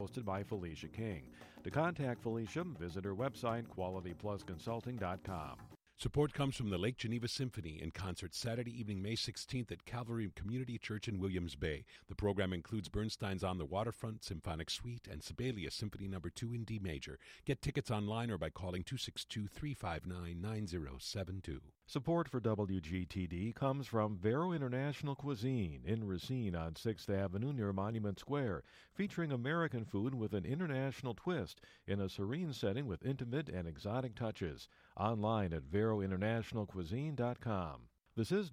hosted by Felicia King. To contact Felicia, visit her website, qualityplusconsulting.com. Support comes from the Lake Geneva Symphony in concert Saturday evening, May 16th at Calvary Community Church in Williams Bay. The program includes Bernstein's On the Waterfront Symphonic Suite and Sibelius Symphony No. 2 in D major. Get tickets online or by calling 262-359-9072. Support for WGTD comes from Vero International Cuisine in Racine on 6th Avenue near Monument Square, featuring American food with an international twist in a serene setting with intimate and exotic touches. Online at verointernationalcuisine.com. This is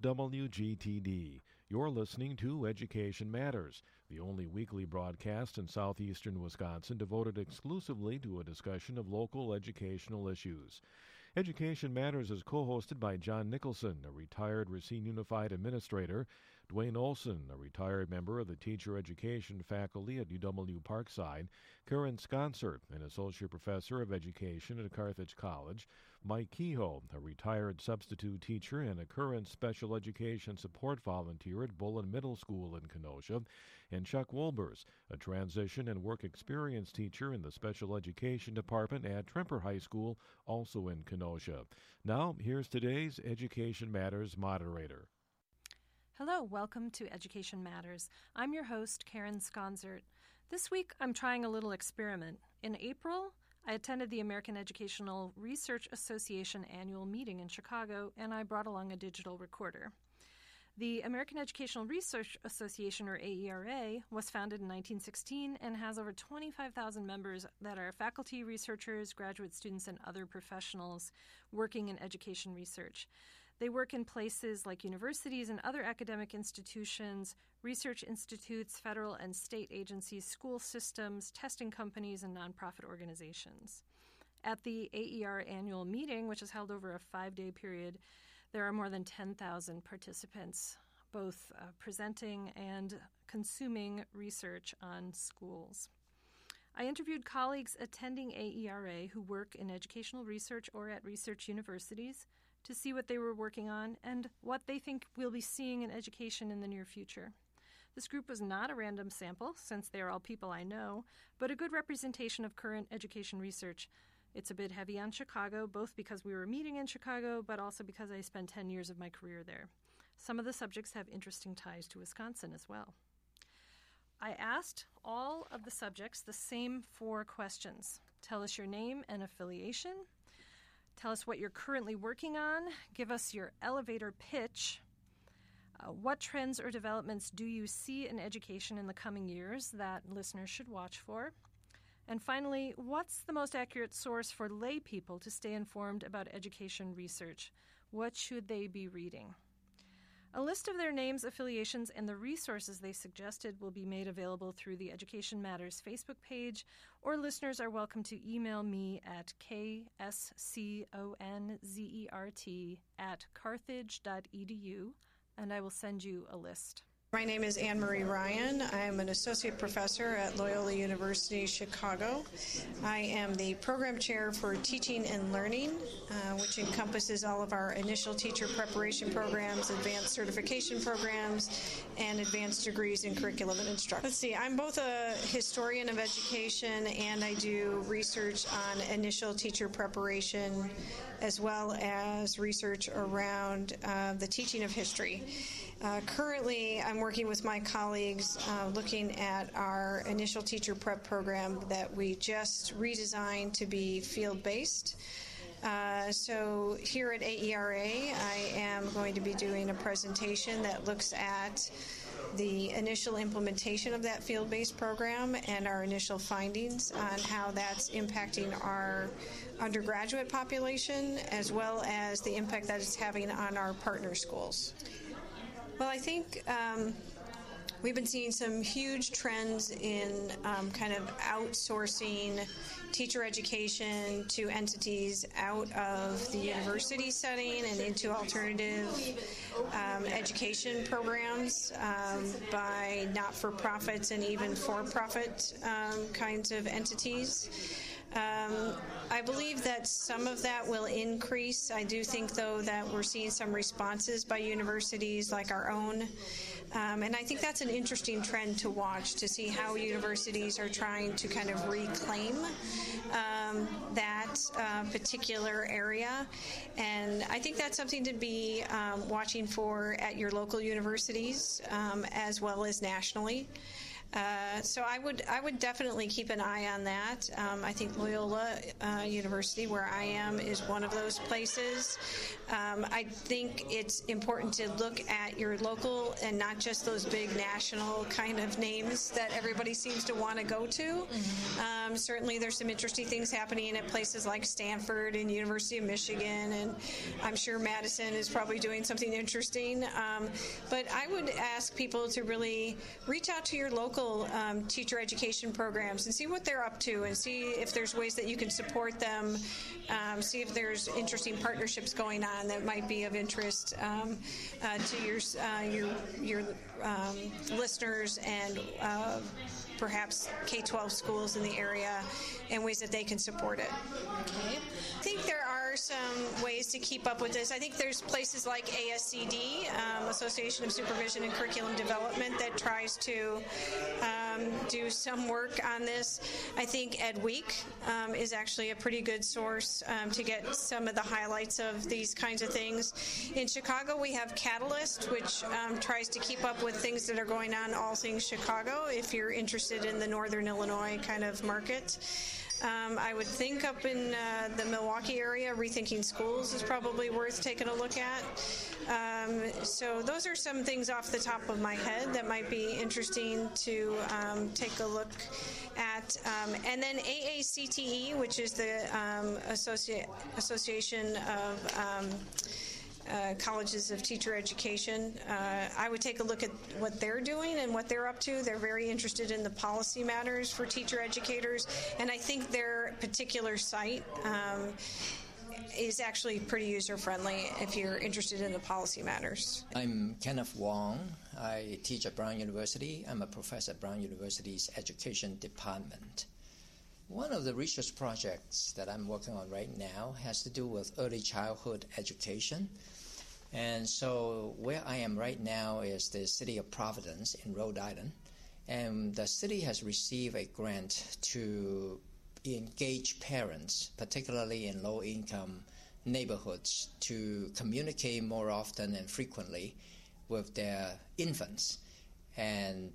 WGTD. You're listening to Education Matters, the only weekly broadcast in southeastern Wisconsin devoted exclusively to a discussion of local educational issues. Education Matters is co-hosted by John Nicholson, a retired Racine Unified administrator, Dwayne Olson, a retired member of the teacher education faculty at UW Parkside, Karen Sconser, an associate professor of education at Carthage College, Mike Kehoe, a retired substitute teacher and a current special education support volunteer at Bullen Middle School in Kenosha, and Chuck Wolbers, a transition and work experience teacher in the special education department at Tremper High School, also in Kenosha. Now, here's today's Education Matters moderator. Hello, welcome to Education Matters. I'm your host, Karen Sconzert. This week, I'm trying a little experiment. In April, I attended the American Educational Research Association annual meeting in Chicago, and I brought along a digital recorder. The American Educational Research Association, or AERA, was founded in 1916 and has over 25,000 members that are faculty, researchers, graduate students, and other professionals working in education research. They work in places like universities and other academic institutions, research institutes, federal and state agencies, school systems, testing companies, and nonprofit organizations. At the AER annual meeting, which is held over a 5-day period, there are more than 10,000 participants, both presenting and consuming research on schools. I interviewed colleagues attending AERA who work in educational research or at research universities to see what they were working on and what they think we'll be seeing in education in the near future. This group was not a random sample, since they are all people I know, but a good representation of current education research. It's a bit heavy on Chicago, both because we were meeting in Chicago, but also because I spent 10 years of my career there. Some of the subjects have interesting ties to Wisconsin as well. I asked all of the subjects the same 4 questions. Tell us your name and affiliation. Tell us what you're currently working on. Give us your elevator pitch. What trends or developments do you see in education in the coming years that listeners should watch for? And finally, what's the most accurate source for lay people to stay informed about education research? What should they be reading? A list of their names, affiliations, and the resources they suggested will be made available through the Education Matters Facebook page, or listeners are welcome to email me at ksconzert@carthage.edu, and I will send you a list. My name is Anne Marie Ryan. I'm an associate professor at Loyola University Chicago. I am the program chair for Teaching and Learning, which encompasses all of our initial teacher preparation programs, advanced certification programs, and advanced degrees in curriculum and instruction. Let's see, I'm both a historian of education and I do research on initial teacher preparation as well as research around the teaching of history. Currently, I'm working with my colleagues looking at our initial teacher prep program that we just redesigned to be field-based. So here at AERA, I am going to be doing a presentation that looks at the initial implementation of that field-based program and our initial findings on how that's impacting our undergraduate population, as well as the impact that it's having on our partner schools. Well, I think we've been seeing some huge trends in kind of outsourcing teacher education to entities out of the university setting and into alternative education programs by not-for-profits and even for-profit kinds of entities. I believe that some of that will increase. I do think, though, that we're seeing some responses by universities like our own And I think that's an interesting trend to watch, to see how universities are trying to kind of reclaim that particular area. And I think that's something to be watching for at your local universities as well as nationally. So I would definitely keep an eye on that. I think Loyola University, where I am, is one of those places. I think it's important to look at your local and not just those big national kind of names that everybody seems to want to go to. Certainly there's some interesting things happening at places like Stanford and University of Michigan, and I'm sure Madison is probably doing something interesting. But I would ask people to really reach out to your local teacher education programs and see what they're up to, and see if there's ways that you can support them, see if there's interesting partnerships going on that might be of interest to your listeners and perhaps K-12 schools in the area, and ways that they can support it. Okay. I think there are some ways to keep up with this. I think there's places like ASCD, Association of Supervision and Curriculum Development, that tries to do some work on this. I think Ed Week is actually a pretty good source to get some of the highlights of these kinds of things. In Chicago, we have Catalyst, which tries to keep up with things that are going on, all things Chicago, if you're interested in the Northern Illinois kind of market. I would think up in the Milwaukee area, Rethinking Schools is probably worth taking a look at. So those are some things off the top of my head that might be interesting to take a look at. And then AACTE, which is the Association of Colleges of Teacher Education. I would take a look at what they're doing and what they're up to. They're very interested in the policy matters for teacher educators, and I think their particular site is actually pretty user-friendly if you're interested in the policy matters. I'm Kenneth Wong. I teach at Brown University. I'm a professor at Brown University's Education Department. One of the research projects that I'm working on right now has to do with early childhood education. And so where I am right now is the city of Providence in Rhode Island. And the city has received a grant to engage parents, particularly in low-income neighborhoods, to communicate more often and frequently with their infants and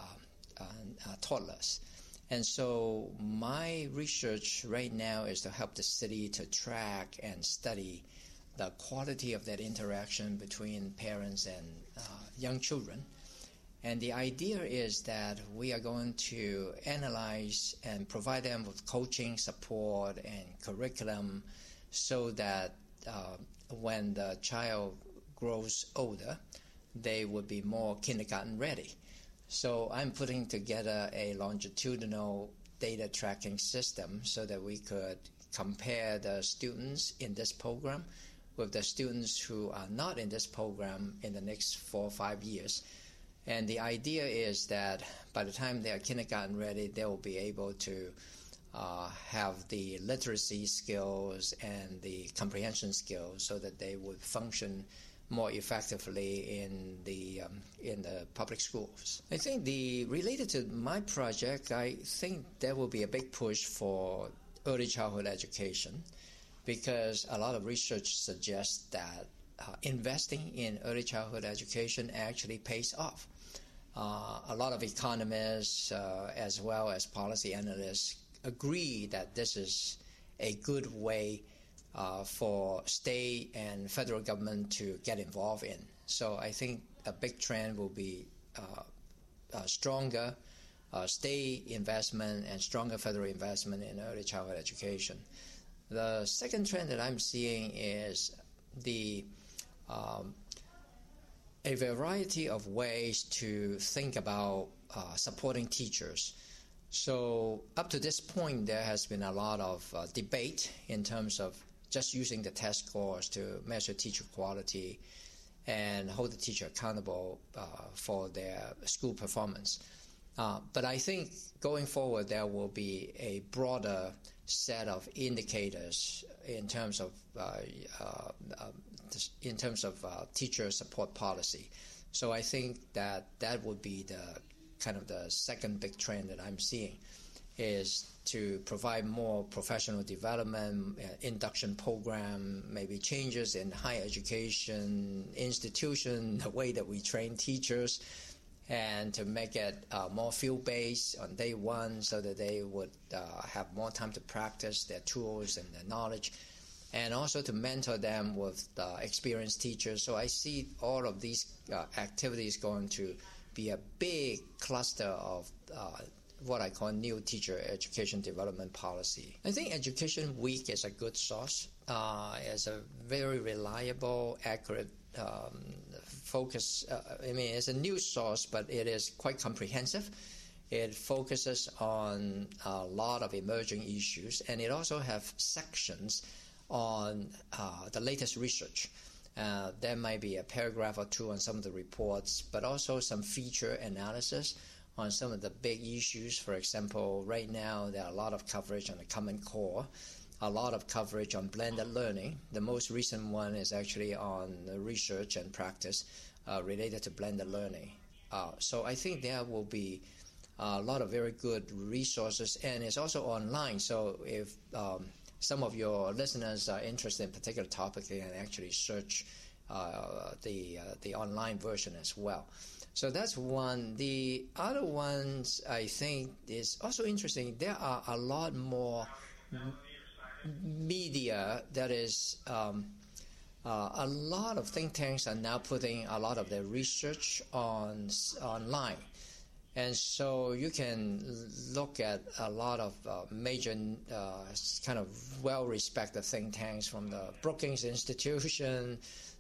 toddlers. And so my research right now is to help the city to track and study the quality of that interaction between parents and young children. And the idea is that we are going to analyze and provide them with coaching, support, and curriculum so that when the child grows older, they would be more kindergarten ready. So I'm putting together a longitudinal data tracking system so that we could compare the students in this program with the students who are not in this program in the next 4 or 5 years. And the idea is that by the time they are kindergarten ready, they will be able to have the literacy skills and the comprehension skills so that they would function more effectively in the public schools. I think related to my project, I think there will be a big push for early childhood education, because a lot of research suggests that investing in early childhood education actually pays off. A lot of economists as well as policy analysts agree that this is a good way for state and federal government to get involved in. So I think a big trend will be stronger state investment and stronger federal investment in early childhood education. The second trend that I'm seeing is a variety of ways to think about supporting teachers. So up to this point, there has been a lot of debate in terms of just using the test scores to measure teacher quality and hold the teacher accountable for their school performance. But I think going forward, there will be a broader set of indicators in terms of teacher support policy. So I think that would be the kind of the second big trend that I'm seeing, is to provide more professional development, induction program, maybe changes in higher education institution, the way that we train teachers, and to make it more field-based on day one so that they would have more time to practice their tools and their knowledge, and also to mentor them with experienced teachers. So I see all of these activities going to be a big cluster of what I call new teacher education development policy. I think Education Week is a good source. It's a very reliable, accurate focus. It's a news source, but it is quite comprehensive. It focuses on a lot of emerging issues, and it also has sections on the latest research. There might be a paragraph or two on some of the reports, but also some feature analysis on some of the big issues. For example, right now there are a lot of coverage on the Common Core, a lot of coverage on blended learning. The most recent one is actually on research and practice related to blended learning. So I think there will be a lot of very good resources, and it's also online. So if some of your listeners are interested in a particular topic, they can actually search the online version as well. So that's one. The other ones I think is also interesting. There are a lot more media that is a lot of think tanks are now putting a lot of their research online. And so you can look at a lot of major kind of well-respected think tanks, from the Brookings Institution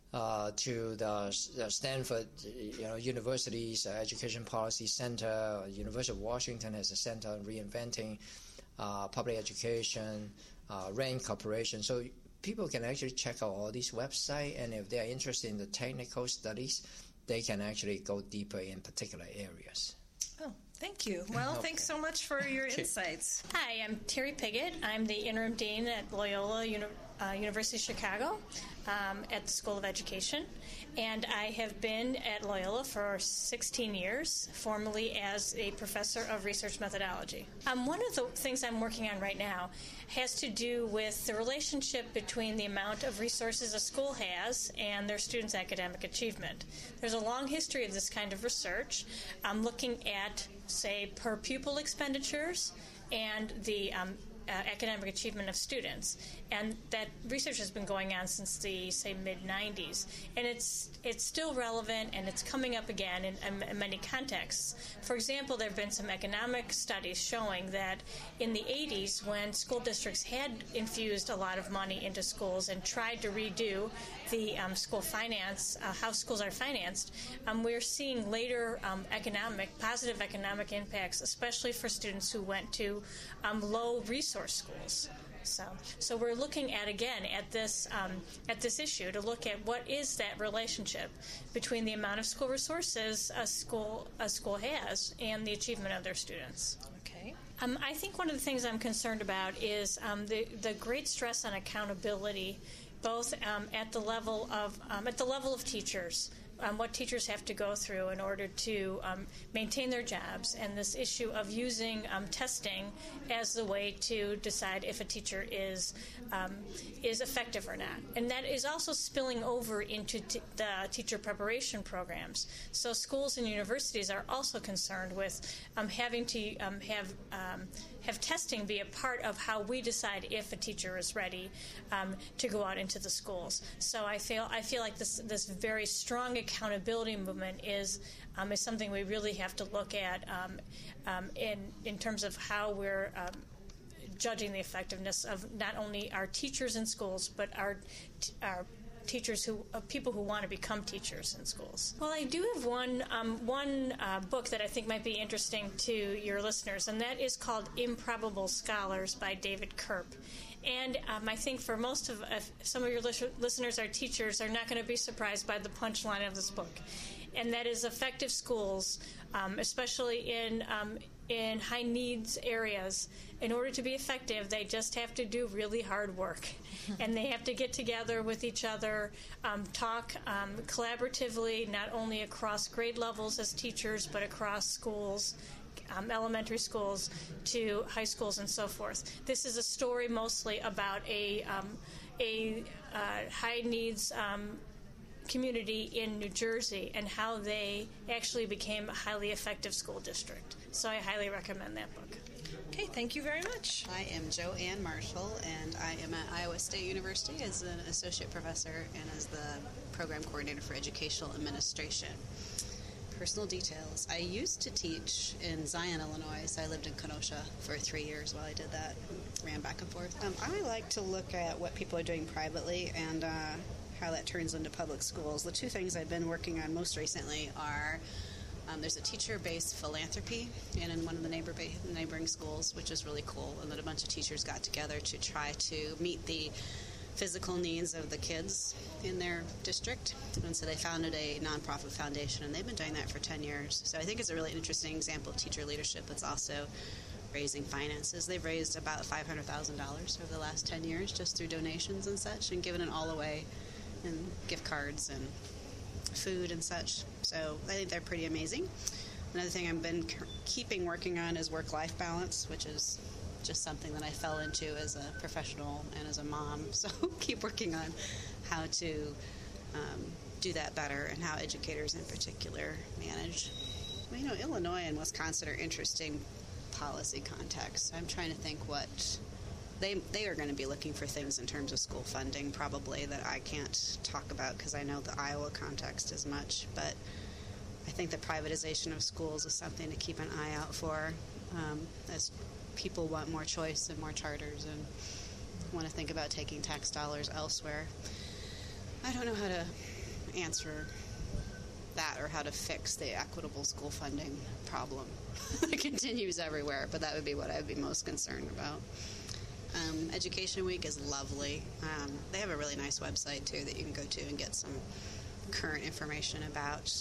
to the Stanford University's Education Policy Center. University of Washington has a center on reinventing public education, RAND Corporation. So people can actually check out all these websites, and if they're interested in the technical studies, they can actually go deeper in particular areas. Oh, thank you. Well, thanks so much for your insights. Hi, I'm Terry Piggott. I'm the interim dean at Loyola University of Chicago at the School of Education. And I have been at Loyola for 16 years, formerly as a professor of research methodology. One of the things I'm working on right now has to do with the relationship between the amount of resources a school has and their students' academic achievement. There's a long history of this kind of research. I'm looking at, say, per pupil expenditures and the academic achievement of students, and that research has been going on since the, say, mid-90s, and it's still relevant, and it's coming up again in many contexts. For example, there have been some economic studies showing that in the 80s, when school districts had infused a lot of money into schools and tried to redo the school finance, how schools are financed, we're seeing later positive economic impacts, especially for students who went to low resource schools. So we're looking at this issue to look at what is that relationship between the amount of school resources a school has and the achievement of their students. Okay. I think one of the things I'm concerned about is the great stress on accountability, both at the level of teachers. What teachers have to go through in order to maintain their jobs, and this issue of using testing as the way to decide if a teacher is effective or not. And that is also spilling over into the teacher preparation programs. So schools and universities are also concerned with having to have testing be a part of how we decide if a teacher is ready to go out into the schools. So I feel like this very strong accountability movement is something we really have to look at in terms of how we're judging the effectiveness of not only our teachers in schools, but our teachers people who want to become teachers in schools. Well, I do have one book that I think might be interesting to your listeners, and that is called Improbable Scholars by David Kerp. And I think for most of some of your listeners, our teachers, are not going to be surprised by the punchline of this book, and that is effective schools, especially in high needs areas, in order to be effective, they just have to do really hard work. And they have to get together with each other, talk collaboratively, not only across grade levels as teachers, but across schools, elementary schools to high schools and so forth. This is a story mostly about a high needs community in New Jersey and how they actually became a highly effective school district. So I highly recommend that book. Okay, thank you very much. I am Joanne Marshall, and I am at Iowa State University as an associate professor and as the program coordinator for educational administration. Personal details. I used to teach in Zion, Illinois, so I lived in Kenosha for 3 years while I did that, ran back and forth. I like to look at what people are doing privately and how that turns into public schools. The two things I've been working on most recently are there's a teacher-based philanthropy in one of the neighboring schools, which is really cool, and that a bunch of teachers got together to try to meet the physical needs of the kids in their district. And so they founded a nonprofit foundation, and they've been doing that for 10 years. So I think it's a really interesting example of teacher leadership that's also raising finances. They've raised about $500,000 over the last 10 years just through donations and such, and given it all away in gift cards and food and such. So I think they're pretty amazing. Another thing I've been keeping working on is work-life balance, which is just something that I fell into as a professional and as a mom. So keep working on how to do that better and how educators in particular manage. Well, you know, Illinois and Wisconsin are interesting policy contexts. I'm trying to think what they are going to be looking for things in terms of school funding probably that I can't talk about because I know the Iowa context as much. But I think the privatization of schools is something to keep an eye out for as people want more choice and more charters and want to think about taking tax dollars elsewhere. I don't know how to answer that or how to fix the equitable school funding problem. It continues everywhere, but that would be what I would be most concerned about. Education Week is lovely. They have a really nice website, too, that you can go to and get some current information about.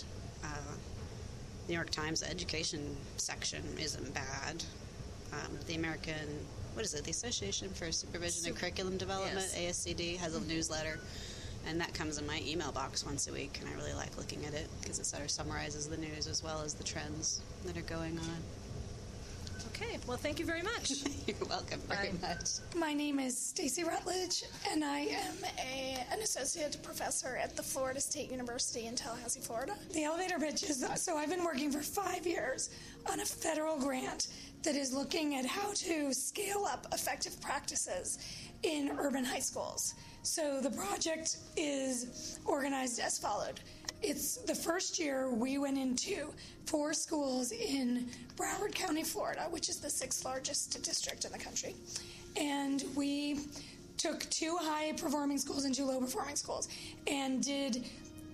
New York Times education section isn't bad. The American, the Association for Supervision and Curriculum Development, yes. ASCD, has a newsletter, and that comes in my email box once a week, and I really like looking at it because it sort of summarizes the news as well as the trends that are going on. Okay, well, thank you very much. You're welcome very much. My name is Stacy Rutledge, and I am an associate professor at the Florida State University in Tallahassee, Florida. The elevator pitch is, so I've been working for 5 years on a federal grant that is looking at how to scale up effective practices in urban high schools. So the project is organized as followed. It's the first year we went into 4 schools in Broward County, Florida, which is the 6th largest district in the country. And we took 2 high-performing schools and 2 low-performing schools and did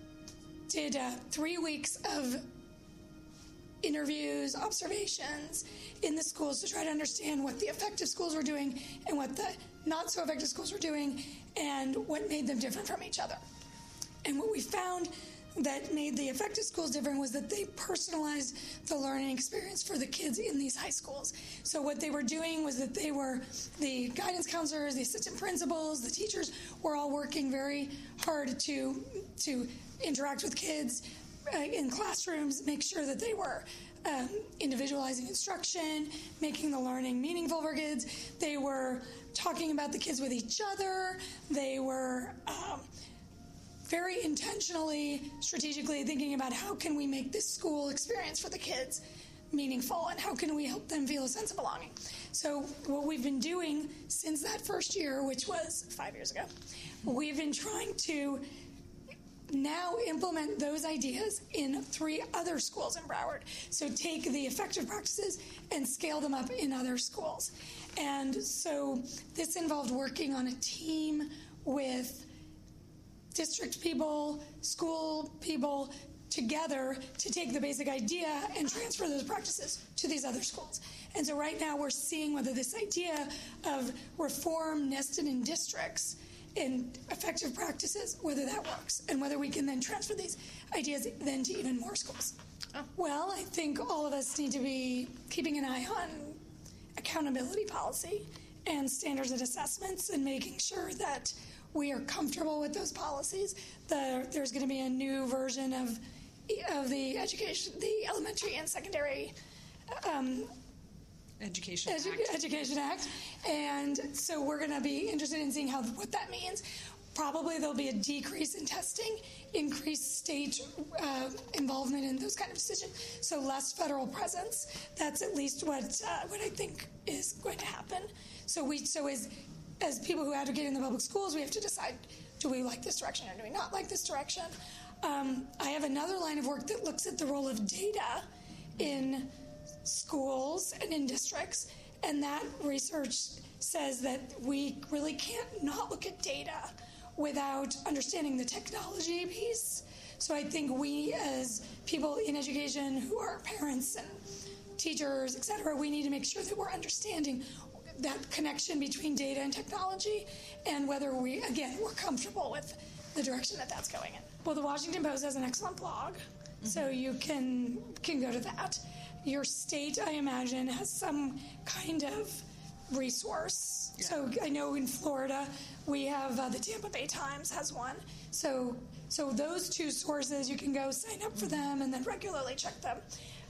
3 weeks of interviews, observations in the schools to try to understand what the effective schools were doing and what the not-so-effective schools were doing and what made them different from each other. And what we found that made the effective schools different was that they personalized the learning experience for the kids in these high schools. So what they were doing was that the guidance counselors, the assistant principals, the teachers were all working very hard to interact with kids in classrooms, make sure that they were individualizing instruction, making the learning meaningful for kids. They were talking about the kids with each other. They were very intentionally, strategically thinking about how can we make this school experience for the kids meaningful and how can we help them feel a sense of belonging. So what we've been doing since that first year, which was 5 years ago, we've been trying to now implement those ideas in 3 other schools in Broward. So take the effective practices and scale them up in other schools. And so this involved working on a team with district people, school people together to take the basic idea and transfer those practices to these other schools. And so right now we're seeing whether this idea of reform nested in districts in effective practices, whether that works, and whether we can then transfer these ideas then to even more schools. Well, I think all of us need to be keeping an eye on accountability policy and standards and assessments and making sure that we are comfortable with those policies. There's going to be a new version of the elementary and secondary Education Act. And so we're going to be interested in seeing what that means. Probably there'll be a decrease in testing, increased state involvement in those kind of decisions, so less federal presence. That's at least what I think is going to happen. So as people who advocate in the public schools, we have to decide, do we like this direction or do we not like this direction? I have another line of work that looks at the role of data in schools and in districts, and that research says that we really can't not look at data without understanding the technology piece. So I think we as people in education who are parents and teachers, et cetera, we need to make sure that we're understanding that connection between data and technology and whether we're comfortable with the direction that that's going in. Well, the Washington Post has an excellent blog, so you can go to that. Your state, I imagine, has some kind of resource. Yeah. So I know in Florida we have the Tampa Bay Times has one. So those two sources, you can go sign up for them and then regularly check them.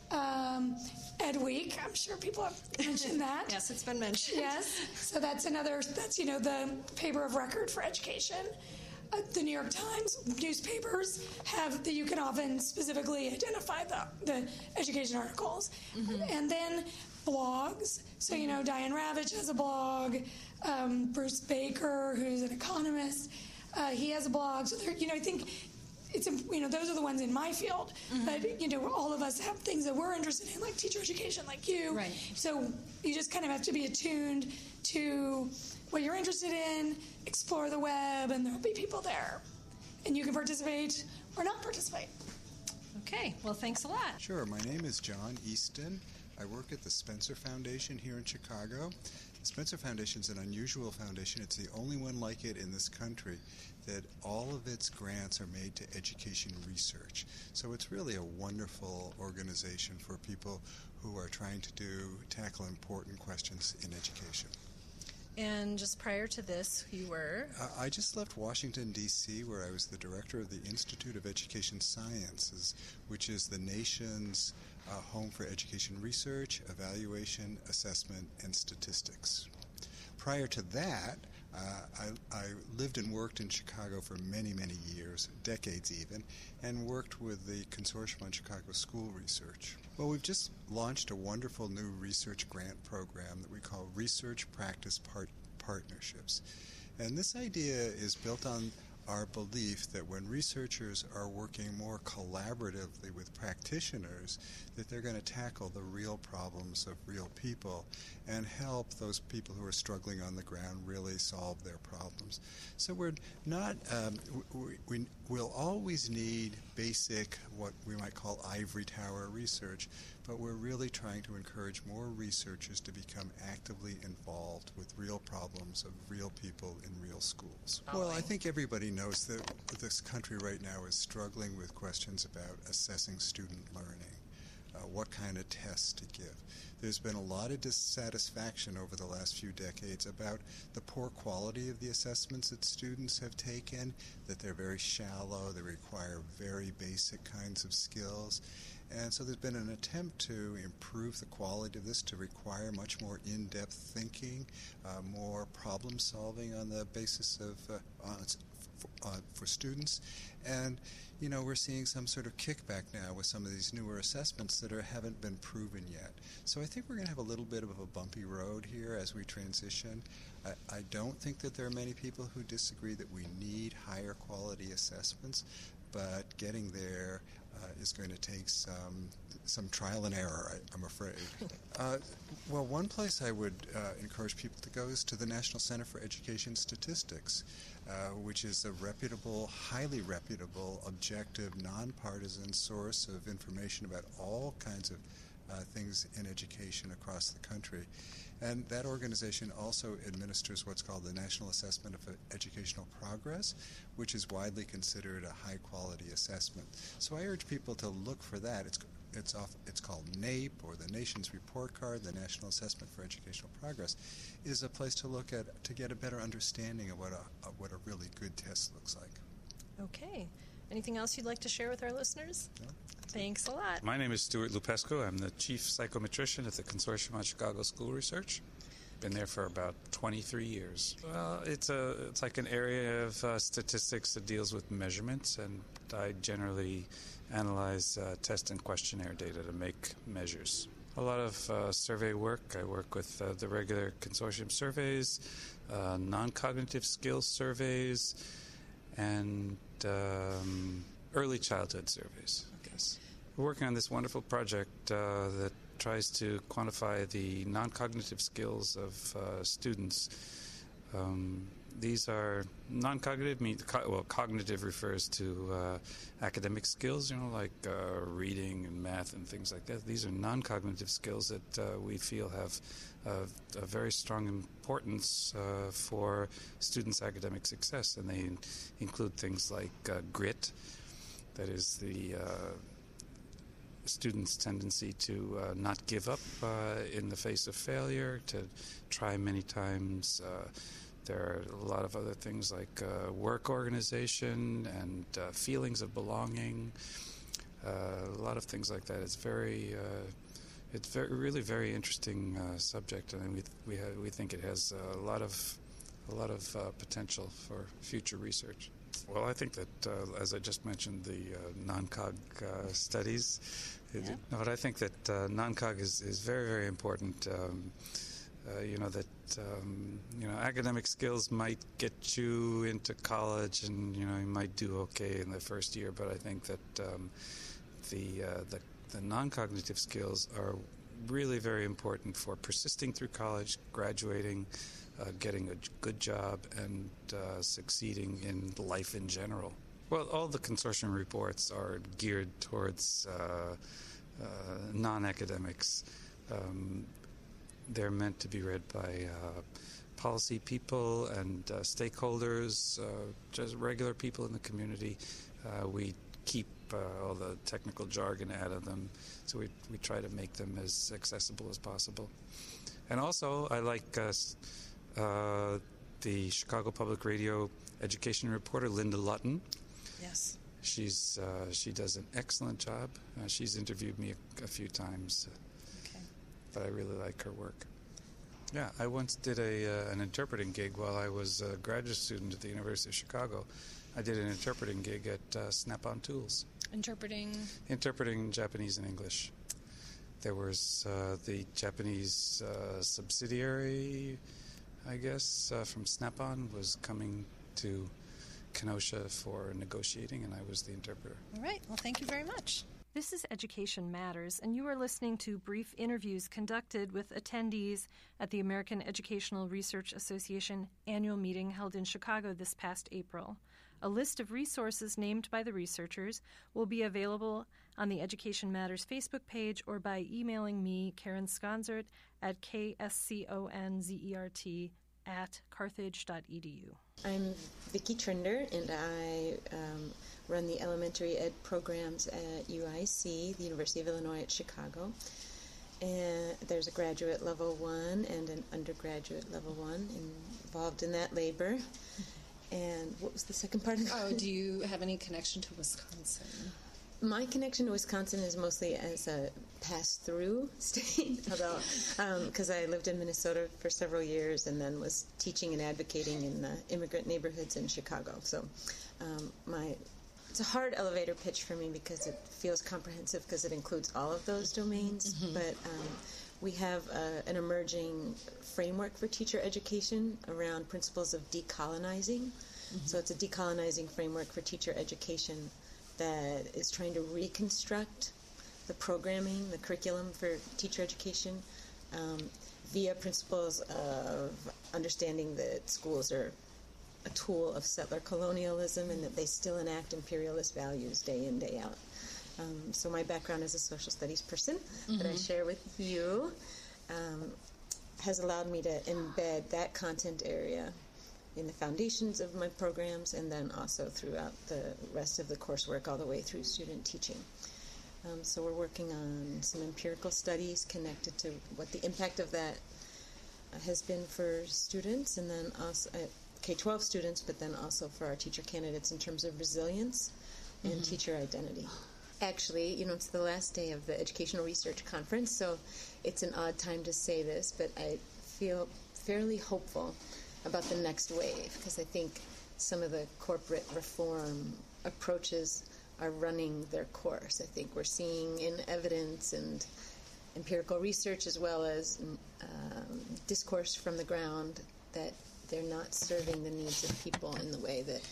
Ed Week, I'm sure people have mentioned that. Yes, it's been mentioned. Yes, so that's the paper of record for education. The New York Times newspapers have that you can often specifically identify the education articles. And then blogs. So, Diane Ravitch has a blog. Bruce Baker, who's an economist, he has a blog. So, I think it's, those are the ones in my field. But, all of us have things that we're interested in, like teacher education, like you. Right. So you just kind of have to be attuned to what you're interested in, explore the web, and there'll be people there. And you can participate or not participate. Okay, well, thanks a lot. Sure. My name is John Easton. I work at the Spencer Foundation here in Chicago. The Spencer Foundation is an unusual foundation. It's the only one like it in this country that all of its grants are made to education research. So it's really a wonderful organization for people who are trying to tackle important questions in education. And just prior to this, you were? I just left Washington, D.C., where I was the director of the Institute of Education Sciences, which is the nation's home for education research, evaluation, assessment, and statistics. Prior to that, I lived and worked in Chicago for many, many years, decades even, and worked with the Consortium on Chicago School Research. Well, we've just launched a wonderful new research grant program that we call Research Practice Partnerships. And this idea is built on our belief that when researchers are working more collaboratively with practitioners, that they're going to tackle the real problems of real people and help those people who are struggling on the ground really solve their problems. So we're not, we'll always need basic, what we might call ivory tower research, but we're really trying to encourage more researchers to become actively involved with real problems of real people in real schools. Well, I think everybody knows that this country right now is struggling with questions about assessing student learning, what kind of tests to give. There's been a lot of dissatisfaction over the last few decades about the poor quality of the assessments that students have taken, that they're very shallow, they require very basic kinds of skills. And so there's been an attempt to improve the quality of this, to require much more in-depth thinking, more problem solving on the basis of for students. And we're seeing some sort of kickback now with some of these newer assessments that haven't been proven yet. So I think we're going to have a little bit of a bumpy road here as we transition. I don't think that there are many people who disagree that we need higher quality assessments, but getting there is going to take some trial and error, I'm afraid. Well, one place I would encourage people to go is to the National Center for Education Statistics, which is a reputable, highly reputable, objective, nonpartisan source of information about all kinds of things in education across the country. And that organization also administers what's called the National Assessment of Educational Progress, which is widely considered a high-quality assessment. So I urge people to look for that. It's it's called NAEP, or the Nation's Report Card, the National Assessment for Educational Progress, is a place to look at to get a better understanding of what a really good test looks like. Okay. Anything else you'd like to share with our listeners? No? Thanks a lot. My name is Stuart Lupescu. I'm the Chief Psychometrician at the Consortium on Chicago School Research. Been there for about 23 years. Well, it's like an area of statistics that deals with measurements, and I generally analyze test and questionnaire data to make measures. A lot of survey work. I work with the regular consortium surveys, non-cognitive skills surveys, and early childhood surveys, I guess. We're working on this wonderful project that tries to quantify the non-cognitive skills of students. These are non-cognitive, cognitive refers to academic skills, like reading and math and things like that. These are non-cognitive skills that we feel have a very strong importance for students' academic success, and they include things like grit, that is the students' tendency to not give up in the face of failure, to try many times. There are a lot of other things like work organization and feelings of belonging. A lot of things like that. It's really very interesting subject, and we think it has a lot of potential for future research. Well, I think that, as I just mentioned, the non-cog studies, but I think that non-cog is very, very important. Academic skills might get you into college, and you might do okay in the first year, but I think that the non-cognitive skills are really very important for persisting through college, graduating, getting a good job, and succeeding in life in general. Well, all the consortium reports are geared towards non-academics. They're meant to be read by policy people and stakeholders, just regular people in the community. We keep all the technical jargon out of them, so we try to make them as accessible as possible. And also, I like the Chicago Public Radio education reporter, Linda Lutton. Yes. She does an excellent job. She's interviewed me a few times, but I really like her work. Yeah, I once did an interpreting gig while I was a graduate student at the University of Chicago. I did an interpreting gig at Snap-on Tools. Interpreting Japanese and English. There was the Japanese subsidiary, I guess, from Snap-on was coming to Kenosha for negotiating, and I was the interpreter. All right. Well, thank you very much. This is Education Matters, and you are listening to brief interviews conducted with attendees at the American Educational Research Association annual meeting held in Chicago this past April. A list of resources named by the researchers will be available on the Education Matters Facebook page or by emailing me, Karen Sconzert, at ksconzert@carthage.edu. I'm Vicki Trinder, and I run the elementary ed programs at UIC, the University of Illinois at Chicago. And there's a graduate level 1 and an undergraduate level 1 involved in that labor. And what was the second part of the question? Do you have any connection to Wisconsin? My connection to Wisconsin is mostly as a pass-through state, although because I lived in Minnesota for several years and then was teaching and advocating in immigrant neighborhoods in Chicago. So it's a hard elevator pitch for me because it feels comprehensive because it includes all of those domains. Mm-hmm. But we have an emerging framework for teacher education around principles of decolonizing. Mm-hmm. So it's a decolonizing framework for teacher education that is trying to reconstruct the programming, the curriculum for teacher education via principles of understanding that schools are a tool of settler colonialism and that they still enact imperialist values day in, day out. So my background as a social studies person that I share with you has allowed me to embed that content area in the foundations of my programs and then also throughout the rest of the coursework all the way through student teaching. So we're working on some empirical studies connected to what the impact of that has been for students, and then also K-12 students, but then also for our teacher candidates in terms of resilience and teacher identity. Actually, it's the last day of the Educational Research Conference, so it's an odd time to say this, but I feel fairly hopeful about the next wave, because I think some of the corporate reform approaches are running their course. I think we're seeing in evidence and empirical research as well as discourse from the ground that they're not serving the needs of people in the way that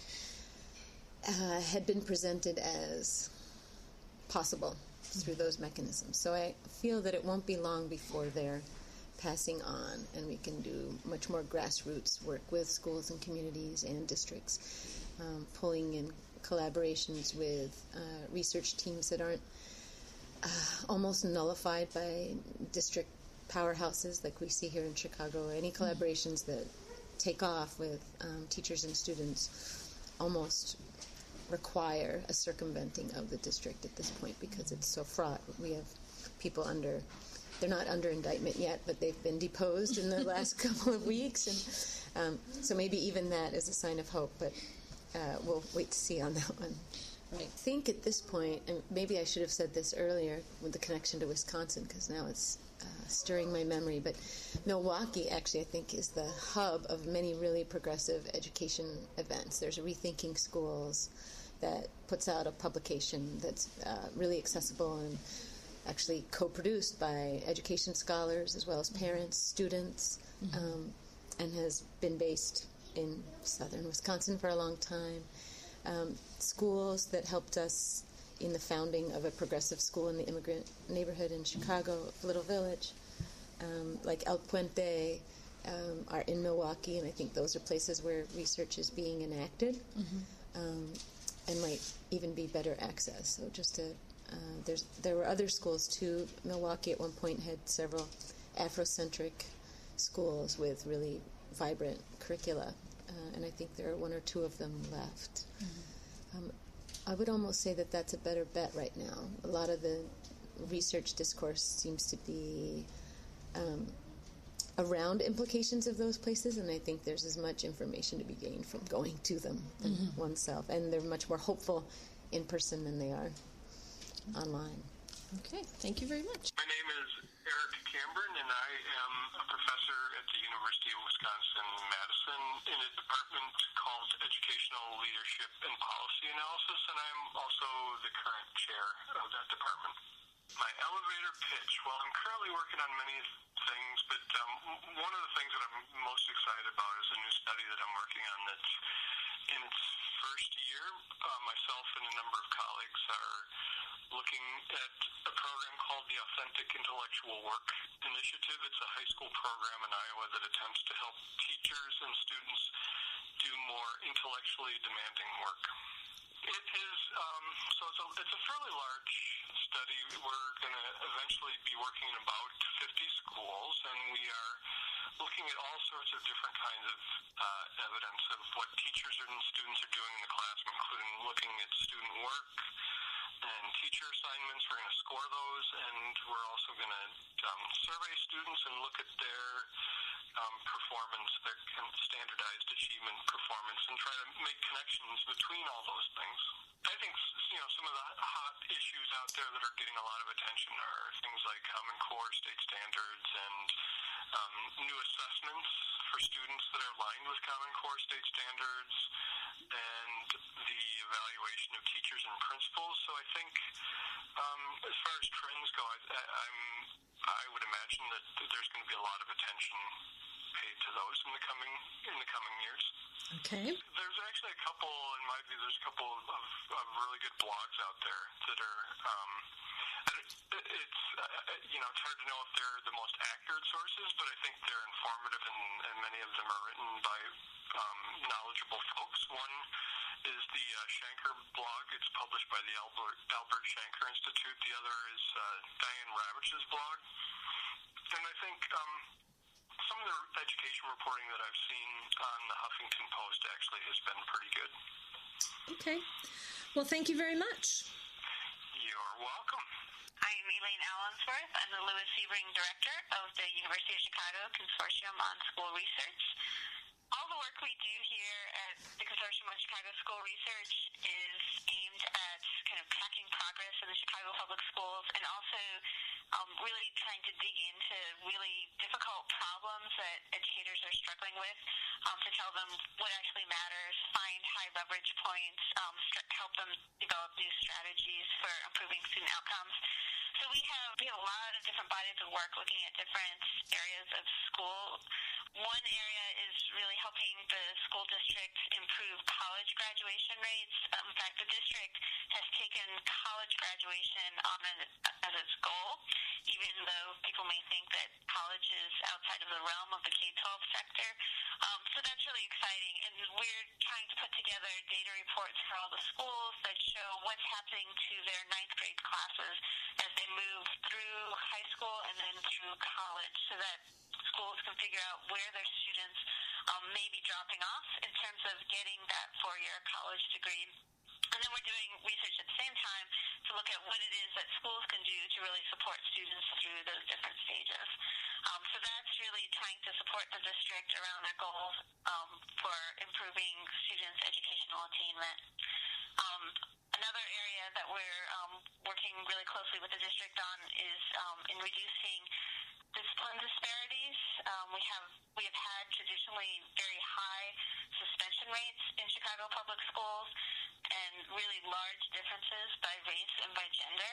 had been presented as possible through those mechanisms. So I feel that it won't be long before they're passing on, and we can do much more grassroots work with schools and communities and districts, pulling in collaborations with research teams that aren't almost nullified by district powerhouses like we see here in Chicago, or any collaborations that take off with teachers and students almost require a circumventing of the district at this point because it's so fraught. We have people they're not under indictment yet, but they've been deposed in the last couple of weeks, and so maybe even that is a sign of hope, but we'll wait to see on that one. Right. I think at this point, and maybe I should have said this earlier with the connection to Wisconsin, because now it's stirring my memory, but Milwaukee actually I think is the hub of many really progressive education events. There's a Rethinking Schools that puts out a publication that's really accessible and actually co-produced by education scholars as well as parents, students, and has been based in southern Wisconsin for a long time. Schools that helped us in the founding of a progressive school in the immigrant neighborhood in Chicago, Little Village, like El Puente, are in Milwaukee, and I think those are places where research is being enacted, and might even be better access. So just to, there were other schools too. Milwaukee at one point had several Afrocentric schools with really vibrant curricula, and I think there are one or two of them left. I would almost say that that's a better bet right now. A lot of the research discourse seems to be around implications of those places, and I think there's as much information to be gained from going to them than oneself. And they're much more hopeful in person than they are online. Okay, thank you very much. My name is Eric Cambron, and I am a professor at the University of Wisconsin-Madison in a department called Educational Leadership and Policy Analysis, and I'm also the current chair of that department. My elevator pitch, well, I'm currently working on many things, but one of the things that I'm most excited about is a new study that I'm working on that's in its first year. Myself and a number of colleagues are looking at a program called the Authentic Intellectual Work Initiative. It's a high school program in Iowa that attempts to help teachers and students do more intellectually demanding work. It is, it's a fairly large study. We're going to eventually be working in about 50 schools, and we are looking at all sorts of different kinds of evidence of what teachers and students are doing in the classroom, including looking at student work and teacher assignments. We're going to score those, and we're also going to survey students and look at their performance, their standardized achievement performance, and try to make connections between all those things. I think, some of the hot issues out there that are getting a lot of attention are things like Common Core state standards and new assessments for students that are aligned with Common Core state standards, and the evaluation of teachers and principals. So I think as far as trends go, I would imagine that there's going to be a lot of attention paid to those in the coming years. Okay. There's actually a couple, in my view, there's a couple of really good blogs out there that are, it's hard to know if they're the most accurate sources, but I think they're informative, and many of them are written by knowledgeable folks. One is the Shanker blog. It's published by the Albert Shanker Institute. The other is Diane Ravitch's blog. And I think some of the education reporting that I've seen on the Huffington Post actually has been pretty good. Okay. Well, thank you very much. You're welcome. I'm Elaine Allensworth. I'm the Lewis Sebring Director of the University of Chicago Consortium on School Research. All the work we do here at the Consortium on Chicago School Research is aimed at kind of tracking progress in the Chicago public schools and also really trying to dig into really difficult problems that educators are struggling with to tell them what actually matters, find high leverage points, help them develop new strategies for improving student outcomes. So we have a lot of different bodies of work looking at different areas of school. One area is really helping the school district improve college graduation rates. In fact, the district has taken college graduation on as its goal, even though people may think that college is outside of the realm of the K-12 sector. So that's really exciting, and we're trying to put together data reports for all the schools that show what's happening to their ninth grade classes as they move through high school and then through college, so that schools can figure out where their students may be dropping off in terms of getting that four-year college degree. And then we're doing research at the same time to look at what it is that schools can do to really support students through those different stages. So that's really trying to support the district around their goals for improving students' educational attainment. Another area that we're working really closely with the district on is in reducing discipline disparities. We have had traditionally very high suspension rates in Chicago public schools and really large differences by race and by gender.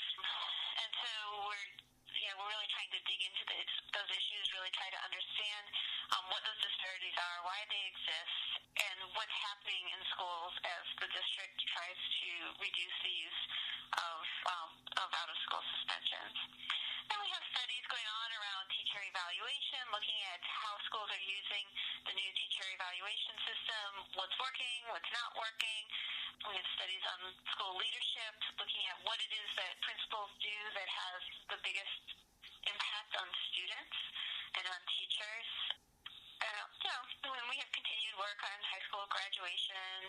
And so we're really trying to dig into those issues, really try to understand what those disparities are, why they exist, and what's happening in schools as the district tries to reduce the use of out-of-school suspensions. And we have studies going on around teacher evaluation, looking at how schools are using the new teacher evaluation system, what's working, what's not working. We have studies on school leadership, looking at what it is that principals do that has the biggest impact on students and on teachers. And we have continued work on high school graduation.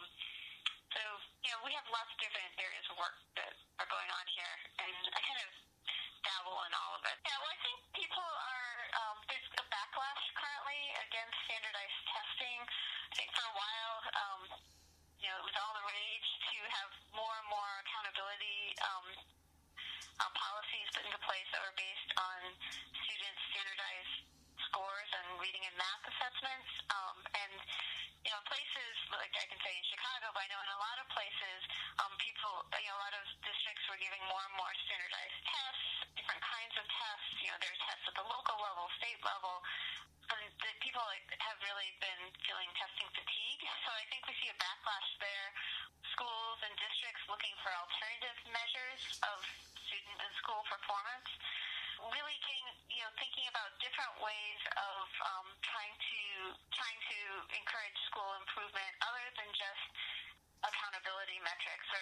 So we have lots of different areas of work that are going on here, and I kind of dabble in all of it. Yeah, well, I think people are, there's a backlash currently against standardized testing. I think for a while, it was all the rage to have more and more accountability policies put into place that were based on students' standardized scores and reading and math assessments. And places like I can say in Chicago, but I know in a lot of places, a lot of districts were giving more and more standardized tests, different kinds of tests. There's tests at the local level, state level. And people have really been feeling testing fatigue. So I think we see a backlash there. Schools and districts looking for alternative measures of student and school performance. Really thinking about different ways of trying to encourage school improvement other than just accountability metrics or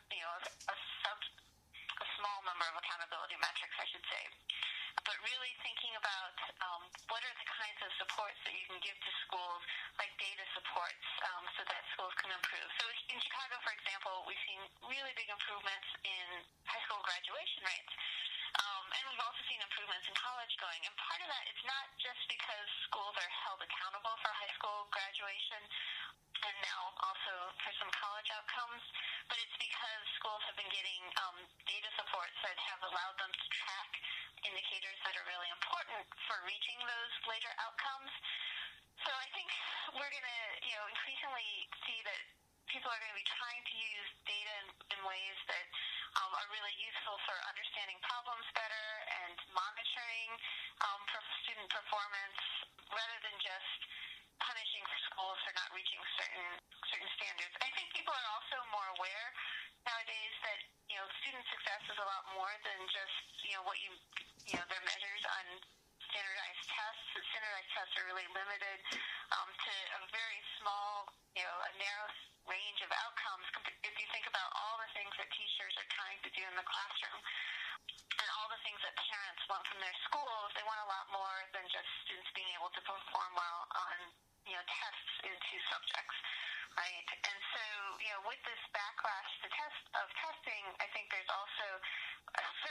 a small number of accountability metrics, I should say. But really thinking about what are the kinds of supports that you can give to schools, like data supports, so that schools can improve. So in Chicago, for example, we've seen really big improvements in high school graduation rates. And we've also seen improvements in college going. And part of that is not just because schools are held accountable for high school graduation and now also for some college outcomes, but it's because schools have been getting data supports that have allowed them to track indicators that are really important for reaching those later outcomes. So I think we're going to increasingly see that people are going to be trying to use data in ways that are really useful for understanding problems better and monitoring student performance rather than just punishing schools for not reaching certain standards. I think people are also more aware nowadays that student success is a lot more than just their measures on standardized tests. Standardized tests are really limited to a very small, a narrow range of outcomes. If you think about all the things that teachers are trying to do in the classroom and all the things that parents want from their schools, they want a lot more than just students being able to perform well on tests in two subjects, right? And so, with this backlash to testing, I think there's also a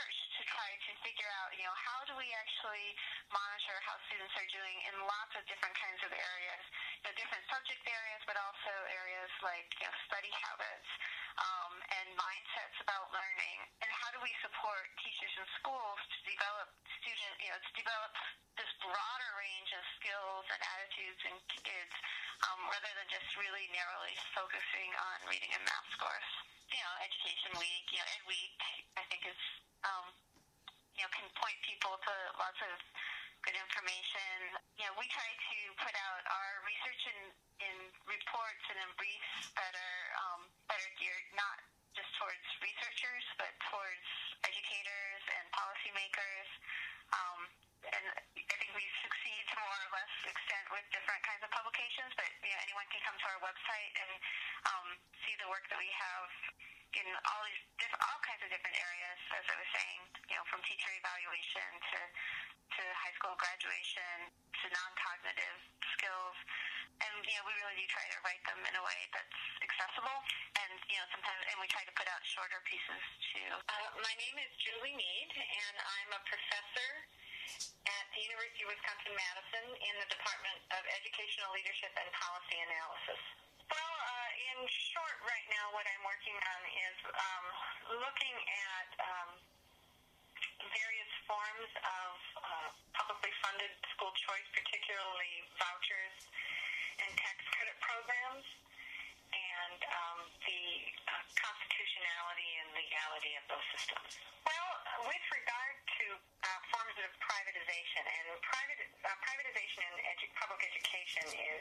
we actually monitor how students are doing in lots of different kinds of areas, different subject areas, but also areas like study habits and mindsets about learning. And how do we support teachers and schools to develop this broader range of skills and attitudes in kids, rather than just really narrowly focusing on reading and math scores. Education Week, Ed Week, I think is, can point people to lots of good information. We try to put out our research in reports and in briefs that are geared not just towards researchers, but towards educators and policymakers. And I think we succeed to more or less extent with different kinds of publications, but anyone can come to our website and see the work that we have in all kinds of different areas, as I was saying, from teacher evaluation to high school graduation to non-cognitive skills. And, we really do try to write them in a way that's accessible. And, sometimes we try to put out shorter pieces, too. My name is Julie Mead, and I'm a professor at the University of Wisconsin-Madison in the Department of Educational Leadership and Policy Analysis. Well, in short, right now what I'm working on is looking at various forms of publicly funded school choice, particularly vouchers and tax credit programs, and the constitutionality and legality of those systems. Well, with regard to forms of privatization, and privatization in public education is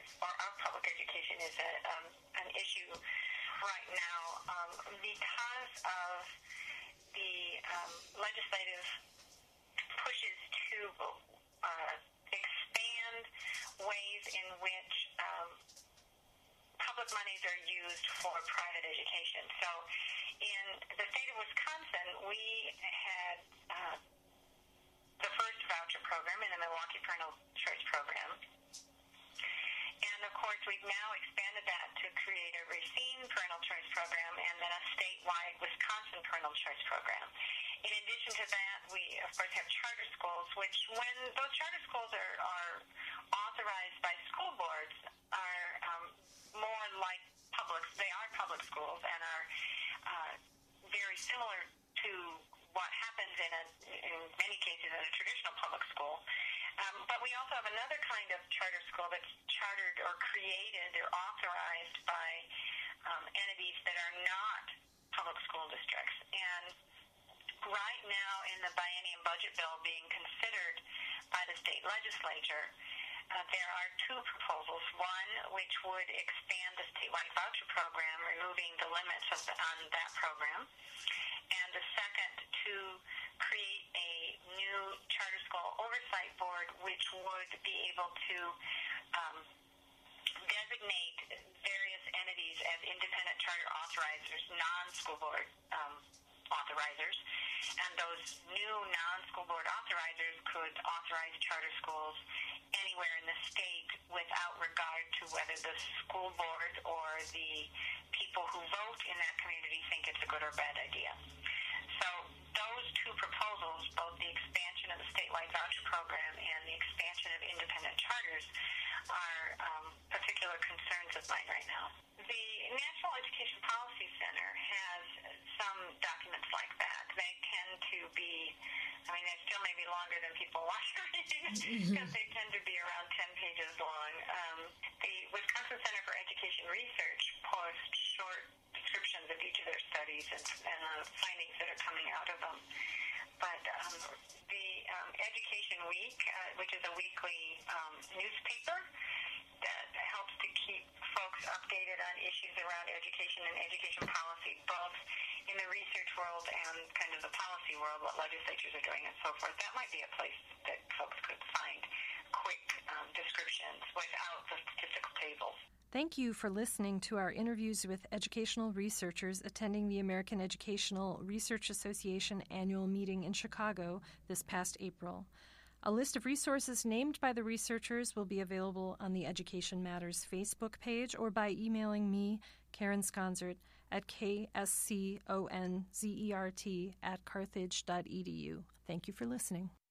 an issue right now because of the legislative pushes to expand ways in which public monies are used for private education. So in the state of Wisconsin, we had the first voucher program in the Milwaukee Parental Choice Program. And, of course, we've now expanded that to create a Racine Parental Choice Program and then a statewide Wisconsin Parental Choice Program. In addition to that, we, of course, have charter schools, which when those charter schools are authorized by school boards are more like they are public schools and are very similar to what happens in many cases in a traditional public school. But we also have another kind of charter school that's chartered or created or authorized by entities that are not public school districts. And right now in the biennium budget bill being considered by the state legislature, there are two proposals. One, which would expand the statewide voucher program, removing the limits on that program. And the second, to create a new charter school oversight board, which would be able to designate various entities as independent charter authorizers, non-school board authorizers. And those new non-school board authorizers could authorize charter schools anywhere in the state without regard to whether the school board or the people who vote in that community think it's a good or bad idea. So those two proposals, both the expansion of the statewide voucher program and the expansion of independent charters, are particular concerns of mine right now. The National Education Policy Center has some documents like that. They tend to be, they still may be longer than people want to read because they tend to be around 10 pages long. The Wisconsin Center for Education Research posts short descriptions of each of their studies and findings that are coming out of them. But the Education Week, which is a weekly newspaper that helps to keep folks updated on issues around education and education policy, both in the research world and kind of the policy world, what legislatures are doing and so forth. That might be a place that folks could find quick descriptions without the statistical tables. Thank you for listening to our interviews with educational researchers attending the American Educational Research Association annual meeting in Chicago this past April. A list of resources named by the researchers will be available on the Education Matters Facebook page or by emailing me, Karen Sconzert, at ksconzert@carthage.edu. Thank you for listening.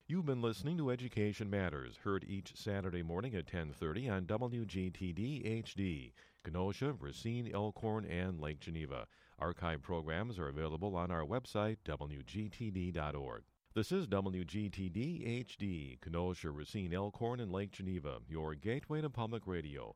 You've been listening to Education Matters, heard each Saturday morning at 10:30 on WGTD HD, Kenosha, Racine, Elkhorn, and Lake Geneva. Archive programs are available on our website, WGTD.org. This is WGTD HD, Kenosha, Racine, Elkhorn, and Lake Geneva, your gateway to public radio.